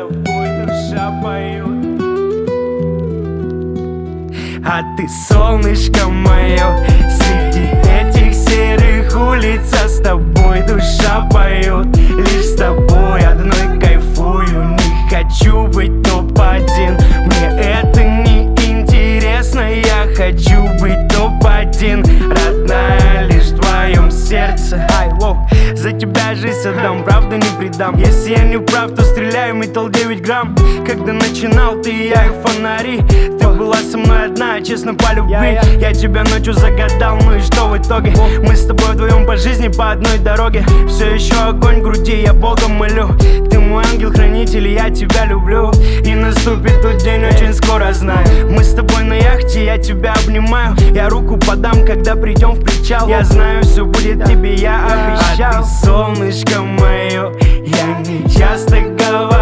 тобой душа поет. А ты солнышко мое среди этих серых улиц, а с тобой душа поет. Лишь с тобой одной кайфую, не хочу быть топ-1. Мне это не интересно, я хочу быть топ-1. Родная, лишь в твоем сердце. Ай, воу, за тебя жизнь отдам, правда не предам. Если я не прав, то стреляю, металл 9 грамм. Когда начинал ты и я их фонари, ты была со мной одна, честно по любви. Я тебя ночью загадал, ну и что в итоге? Мы с тобой вдвоем по жизни, по одной дороге. Все еще огонь в груди, я Бога молю. Ты мой ангел-хранитель, я тебя люблю. И наступит тот день очень скоро, знаю. Мы с тобой на яхте, я тебя обнимаю. Я руку подам, когда придем в причал. Я знаю, все будет тебе, я обещал. А ты солнышко мое, я не часто говорю.